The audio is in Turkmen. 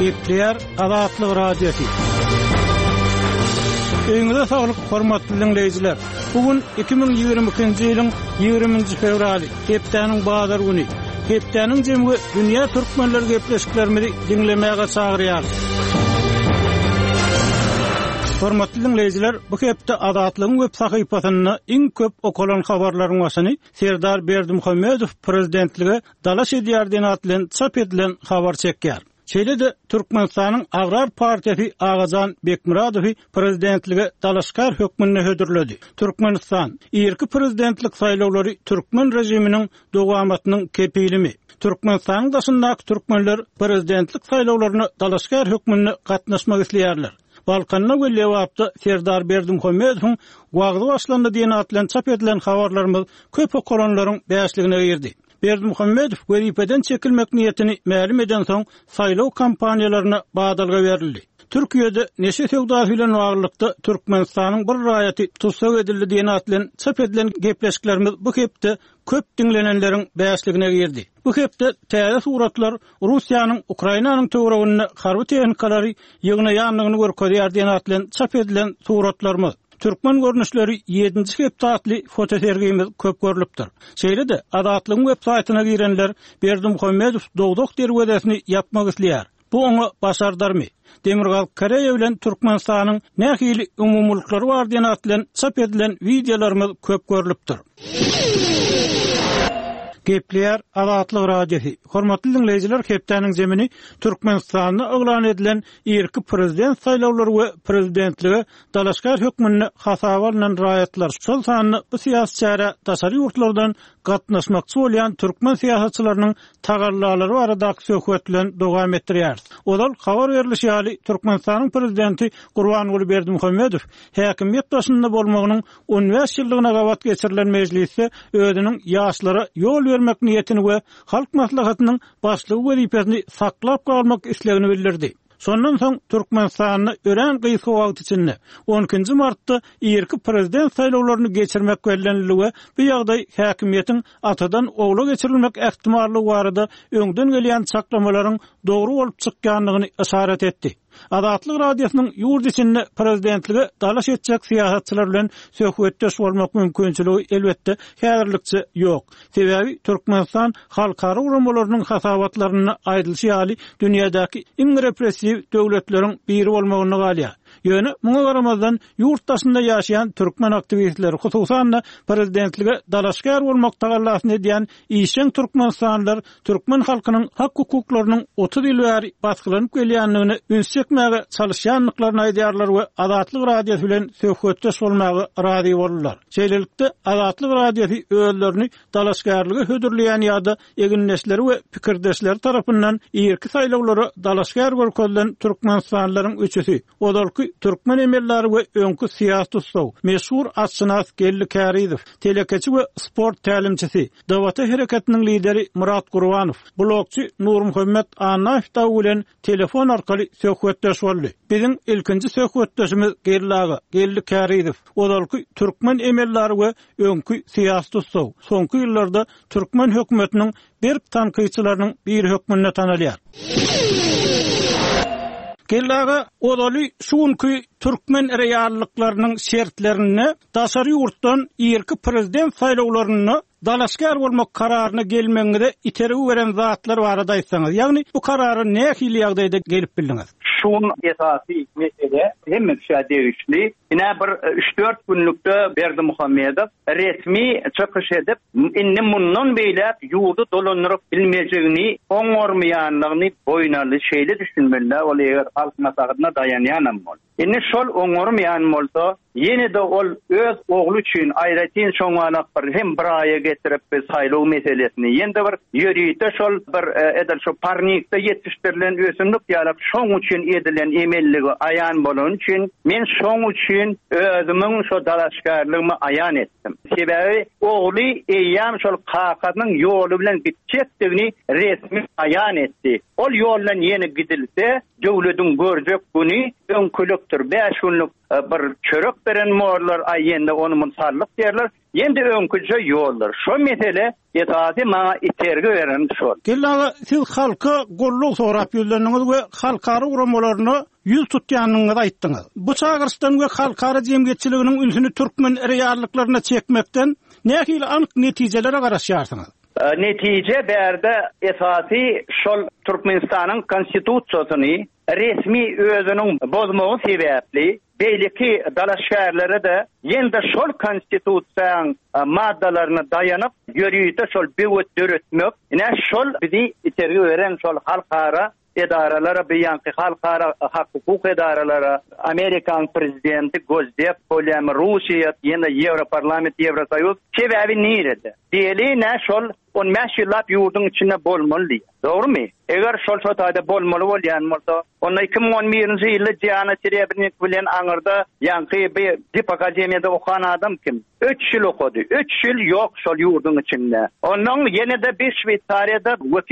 Gepler Azatlyk Radiosu. Öňüňizde saglyk, hormatly dinleýijiler. Bugün 2022-nji ýylyň 20-nji fevraly, hepdeniň bazar güni. Hepdeniň jemgy dünýä türkmenleri gepleşiklerimizi dinlemäge çagyrýar. Hormatly dinleýijiler, bu hepde Azatlygyň web sahypasyny iň köp okulan habarlaryň başyny Serdar Berdimuhammedow prezidentligi dalaş edýär diýen atlan çap edilen habar çekýär. Şeýle-de Türkmenistanyň Agrar Partiýasy Agazan Bekmuradowy prezidentligi dalaşkar hökmüne hödürledi. Türkmenistan ýerki prezidentlik saýlawlary türkmen rejiminiň dowamatynyň kepilimi. Türkmenistanyň daşyndaky türkmenler prezidentlik saýlawlaryna dalaşkar hökmüne gatnaşmak isleýärler. Balkanna gelýärdi Serdar Berdimuhammedowyň wagty başlandy diýen atlan çap edilen habarlarymyz köp okulanlaryň bäşligine girdi. Berdimuhammedow wezipeden çekilmek niyetini ma'lum eden soň saýlaw kampaniýalaryna badalga berildi. Türkiýede neşe sowda bilen baglykda Türkmenistanyň bir raýaty tutsak edildi diýen atlan çap edilen gepleşiklerimiz bu hepde köp dinlenenleriň bäşligine girdi. Bu hepde täze suratlar Russiýanyň Ukrainanyň töweregiне harby tehnikaları ýygnaýanlygyny görkezýär diýen atlan çap edilen suratlarymyz. Türkmen görnüşleri 7-nji hepdatly fotosergimiz köp görülipdir. Şeýle-de Azatlygyň web saýtyna girenler Berdimuhammedow dogdok derwedesini yapmak isleýär. Bu oňa başardarmy? Demirgal Kareýew bilen Türkmenistanyň nähili umumlyklary bar diýen atlan çap edilen videolarymyz köp görülipdir. Gepler Azatlyk Radiosu. Hormatly dinleýijiler, hepdeniň jemini Türkmenistanyň oglan edilen ýerki prezident saýlawlary we prezidentligi dalaşkar hökmüne hasaba bilen raýatlar şol sanyny bu siýasatçylara taşary ýurtlardan gatnaşmakçy bolýan türkmen siýasatçylarynyň tagarlalary baradaky söhbetlerini dowam etdirýär. Olar habar berilişi ýaly Türkmenistanyň prezidenti Gurbanuly Berdimuhammedow häkimiýet başynda bolmagynyň 15 ýyllygyna gawat geçirilen mejlisde özüniň ýaşlara ýol vermek niyetini we halk maslahatynyň başlygy wezipesini saklap galmak islegini bildirdi. Sondan soň Türkmenistanyny ören gysy wagt içinde 12-nji martda ýerki prezident saýlawlaryny geçirmek bellenildi we bu ýagdaý häkimiýetiň atadan ogla geçirilmek ähtimallygy barada öňden gelýän çaklamalaryň dogry bolup çykýanlygyny işaret etdi. Azatlyk Radiosynyň ýurt içinde prezidentligi dalaş etjek siýasatçylar bilen söhbetdeş bolmak mümkinçiligi elbetde häzirlikçe ýok. Sebebi Türkmenistan halkara uramalarynyň hasabatlaryny aýdylyşy ýaly dünýädäki iň repressiw döwletleriň biri bolmagyny galýar. Ýöne muňa garamazdan ýurtdaşynda ýaşaýan türkmen aktivistleri hususan prezidentlige dalaşkar bolmak tagallasyny edýän işen türkmenistanlylar türkmen halkynyň hak hukuklarynyň 30 ýyl bäri baskylanyp gelýänligini ünsçekmäge çalışýanlyklaryny aýdýarlar we Azatlyk Radiosu bilen söhbetdeş bolmagy razy bolurlar. Şeýlelikde Azatlyk Radiosu öýlerini dalaşkarlygy hödürleýän ýa-da eginleşleri we pikirdeşleri tarapyndan ýerki saýlawlary dalaşkar görkezlen türkmenistanlylaryň üçüsi. Odalky türkmen emelleri we öňkü siýasat ustaw, meşhur Asynaz Gelli Kärizow, telekeçi we sport tälimçisi, Dawata hereketiniň lideri Murat Gurbanow, blogçy Nurmuhammed Anaýew bilen telefon arkaly söhbetdeş boldy. Biziň ilkinji söhbetdeşimiz Gelli Kärizow, odalky türkmen emelleri we öňkü siýasat ustaw. Soňky ýyllarda türkmen hökümetiniň bir tanqyçylarynyň bir hökmüne tanalýar. Gellaga odaly şuňky türkmen reýallyklarynyň şertlerini daşary ýurtdan ýerki prezident saýlawlaryny dalaşkar bolmak kararyna gelmeňide iteregi beren zatlar barada aýtsaňyz. Ýagny bu karary nähili ýagdaýda gelip bildiňiz? Şun esasy mesele hemme şädegişli. Ina bir 3-4 günlükde Berdimuhammedow resmi çykyş edip, indi mundan beýle ýurdu dolandyryp bilmejegini, oňormaýanlygyny boýnaly şeýle düşünmeli. Ol eger halk maslahatyna dayanýanam bol. Indi şol oňormaýan bolsa, ýene de ol öz oglu üçin aýratyn şoňanak bir hem bir aýa getirip saýlaw meselesini ýende bir ýörüýte şol bir edil şu parnikde ýetişdirilen ösümlik ýalyp şoň üçin edilen emelligi aýan bolan üçin men şoň üçin özümiň şu dalaşkarlygymy aýan etdim. Sebebi ogly eýýam şol kakadyň ýoly bilen gitjekdigini resmi aýan etdi. Ol ýol bilen ýene gidilse döwletiň görjek güni öňkülükdir. 5 günlük bir çörek beren morlar aýenda onu munsarlyk derler. Ýendi öňküje ýollar. Şo mesele ýetaty maňa itergi beren şol. Gella siz halka golluk sorap ýöldürdiňiz we halkary uramalaryny ýüz tutýanyňyzy aýtdyňyz. Bu çağırışdan we halkary jemgyýetçiliginiň ülsüni türkmen reallyklaryna çekmekden nähili anyk netijelere garaşýarsyňyz? Netije berde esasy şol Türkmenistanyň konstitusiýasyny resmi özüniň bozmagy sebäpli beýleki dalaşgärlere de ýende şol konstitusiýaň maddalaryna dayanyp ýörüýde şol bewet döretmek, ine şol bizi itergi beren şol halkara edaralara, beýanky halkara hukuk edaralara, Amerikan prezidenti gözdep, bolýan Russiýa, ýene Ýewroparlament, Ýewrosoýuz sebäbi nirede? Diýeli ne şol 15 ýyllap ýurdun içinde bolmaly. Dogrymy? Eger şol şotaýda bolmaly bolýan bolsa, onda 2011-nji ýylda Jana Çerebnik bilen aňyrda ýanky bir dip akademiýada okuyan adam kim? 3 ýyl okudy. 3 ýyl ýok şol ýurdun içinde. Onuň ýene-de bir Şweýçariýada